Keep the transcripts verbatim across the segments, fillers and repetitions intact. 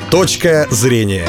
Точка зрения.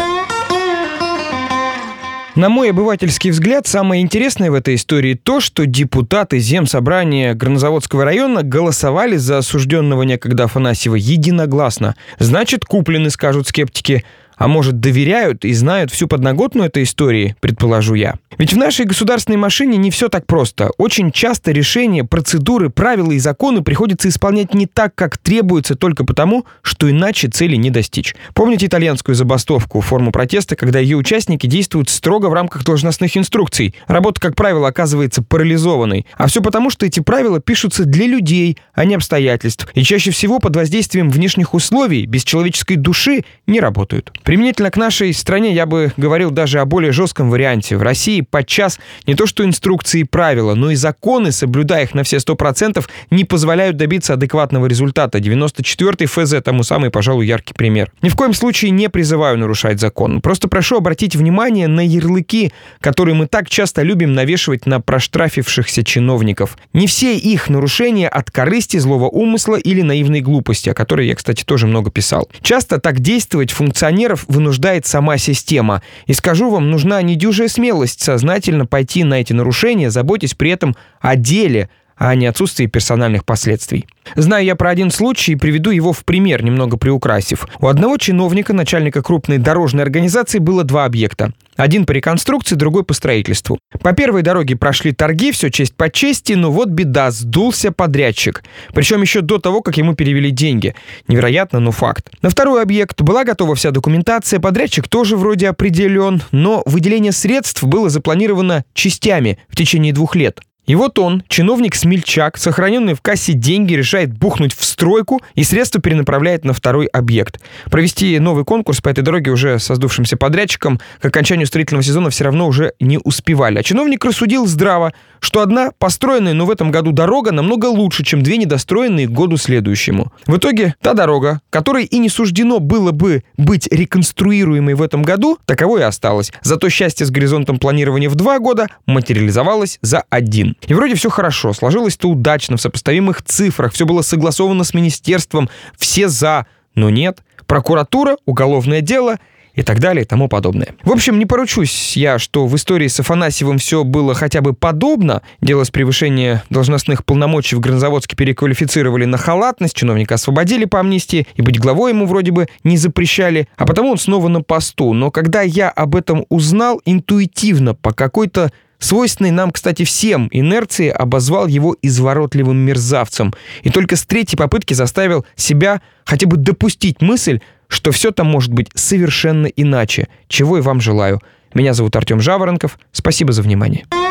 На мой обывательский взгляд, самое интересное в этой истории то, что депутаты Земсобрания Горнозаводского района голосовали за осужденного некогда Афанасьева единогласно. Значит, куплены, скажут скептики. А может, доверяют и знают всю подноготную этой истории, предположу я. Ведь в нашей государственной машине не все так просто. Очень часто решения, процедуры, правила и законы приходится исполнять не так, как требуется, только потому, что иначе цели не достичь. Помните итальянскую забастовку, форму протеста, когда ее участники действуют строго в рамках должностных инструкций? Работа, как правило, оказывается парализованной. А все потому, что эти правила пишутся для людей, а не обстоятельств. И чаще всего под воздействием внешних условий, без человеческой души, не работают. Применительно к нашей стране я бы говорил даже о более жестком варианте. В России подчас не то что инструкции и правила, но и законы, соблюдая их на все сто процентов, не позволяют добиться адекватного результата. девяносто четвёртый эф зэ тому самый, пожалуй, яркий пример. Ни в коем случае не призываю нарушать закон. Просто прошу обратить внимание на ярлыки, которые мы так часто любим навешивать на проштрафившихся чиновников. Не все их нарушения от корысти, злого умысла или наивной глупости, о которой я, кстати, тоже много писал. Часто так действовать функционеров вынуждает сама система. И скажу вам, нужна недюжая смелость сознательно пойти на эти нарушения, заботясь при этом о деле, а не отсутствии персональных последствий. Знаю я про один случай и приведу его в пример, немного приукрасив. У одного чиновника, начальника крупной дорожной организации, было два объекта. Один по реконструкции, другой по строительству. По первой дороге прошли торги, все честь по чести, но вот беда, сдулся подрядчик. Причем еще до того, как ему перевели деньги. Невероятно, но факт. На второй объект была готова вся документация, подрядчик тоже вроде определен, но выделение средств было запланировано частями в течение двух лет. И вот он, чиновник-смельчак, сохраненный в кассе деньги, решает бухнуть в стройку и средства перенаправляет на второй объект. Провести новый конкурс по этой дороге уже со сдувшимся подрядчиком к окончанию строительного сезона все равно уже не успевали. А чиновник рассудил здраво, что одна построенная, но в этом году дорога намного лучше, чем две недостроенные к году следующему. В итоге та дорога, которой и не суждено было бы быть реконструируемой в этом году, таковой и осталась. Зато счастье с горизонтом планирования в два года материализовалось за один. И вроде все хорошо, сложилось-то удачно, в сопоставимых цифрах, все было согласовано с министерством, все за, но нет. Прокуратура, уголовное дело и так далее и тому подобное. В общем, не поручусь я, что в истории с Афанасьевым все было хотя бы подобно. Дело с превышением должностных полномочий в Горнозаводске переквалифицировали на халатность, чиновника освободили по амнистии, и быть главой ему вроде бы не запрещали, а потому он снова на посту. Но когда я об этом узнал, интуитивно, по какой-то свойственной нам, кстати, всем инерции, обозвал его изворотливым мерзавцем. И только с третьей попытки заставил себя хотя бы допустить мысль, что все там может быть совершенно иначе, чего и вам желаю. Меня зовут Артем Жаворонков. Спасибо за внимание.